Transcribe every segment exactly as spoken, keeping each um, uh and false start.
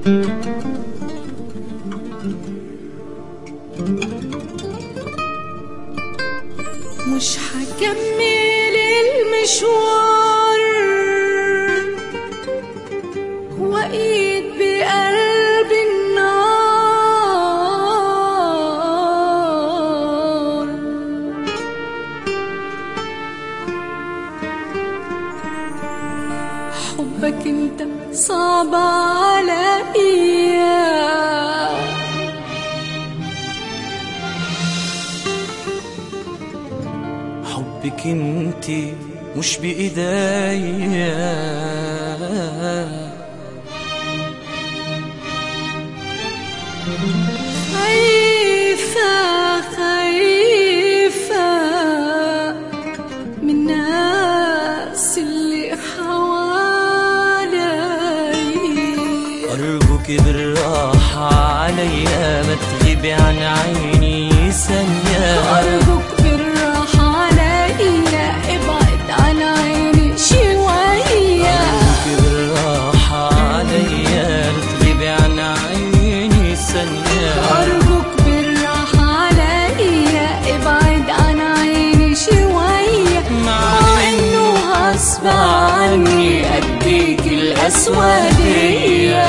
مش هكمل المشوار وأقيد بقلبي النار. حبك انت صعب عليا، حبك انتي مش بإيديا، خايفة خايفة من الناس اللي حوالي. أرجوك بالراحة عليا، ما تغيبي عن عيني ثانية. أرجوك بالراحة عليا، ابعد عن عيني شوية. أرجوك بالراحة عليا، ما تغيبي عن عيني ثانية. أرجوك بالراحة عليا، ابعد عن عيني شوية. مع إنه غصب عني أديك الأسودية.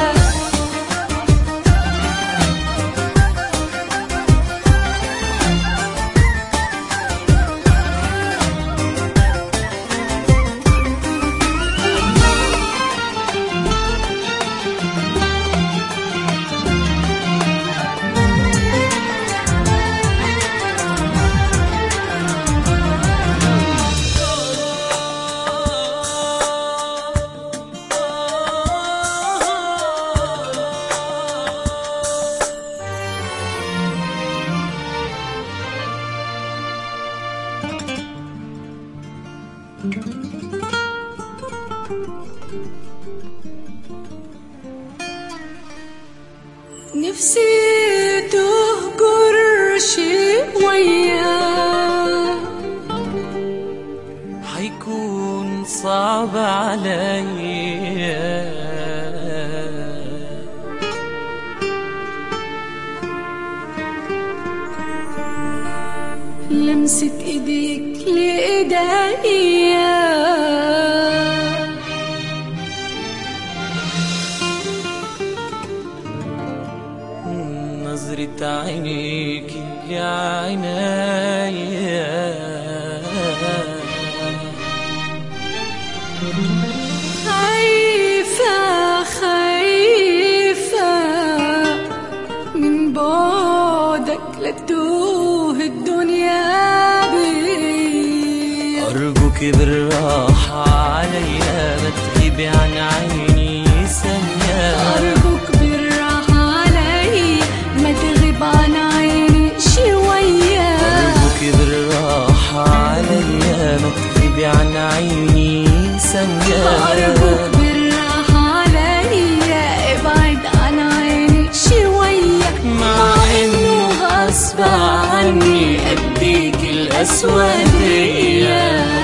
نفسي تهجر شوية، حيكون صعب عليا. لمسة ايديك لإيديا، نظرة عينيك لعينيا. خايفة خايفة من بعدك لتوه الدنيا بي. أرجوك بالراحة عليا، ما تغيبي عن عيني ثانية. أرجوك بالراحة علي، ما تغيب عن عيني شوية. أرجوك بالراحة عليا، ما تغيبي عن عيني ثانية. أرجوك بالراحة علي، ابعد عن عيني شوية. مع إنه غصب عني أديك الأسودية.